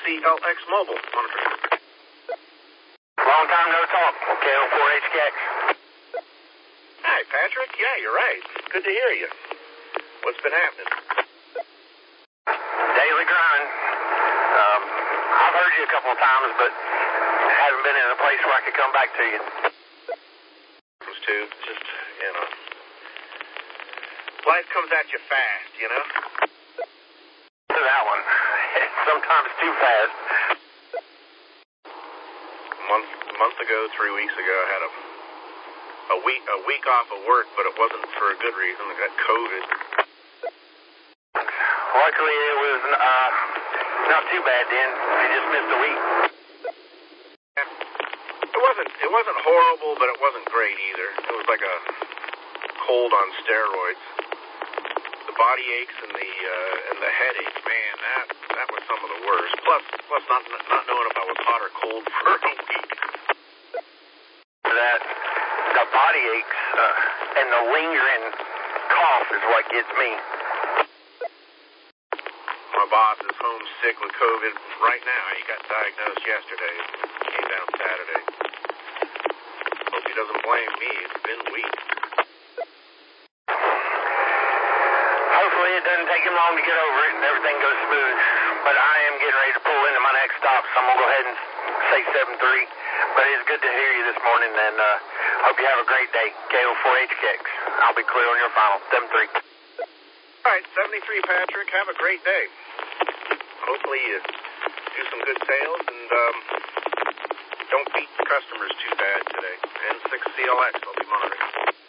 CLX Mobile. Long time no talk. KO4HKX. Hi, Patrick. Yeah, you're right. Good to hear you. What's been happening? Daily grind. I've heard you a couple of times, but haven't been in a place where I could come back to you. Those two, just, life comes at you fast, That one. Sometimes too fast. A month ago, 3 weeks ago, I had a week off of work, but it wasn't for a good reason. I got COVID. Luckily, it was not too bad then. I just missed a week. It wasn't horrible, but it wasn't great either. It was like a cold on steroids. The body aches and the headache, man, that was some of the worst. Plus not knowing if I was hot or cold for a week. That the body aches and the lingering cough is what gets me. My boss is home sick with COVID right now. He got diagnosed yesterday. Came down Saturday. Hope he doesn't blame me. It's been weeks. Hopefully it doesn't take him long to get over it and everything goes smooth. But I am getting ready to pull into my next stop, so I'm going to go ahead and say 7-3. But it's good to hear you this morning, and hope you have a great day. KO4HKX. I'll be clear on your final. 7-3. All right, 73, Patrick. Have a great day. Hopefully you do some good sales and don't beat the customers too bad today. N6CLX, I'll be monitoring.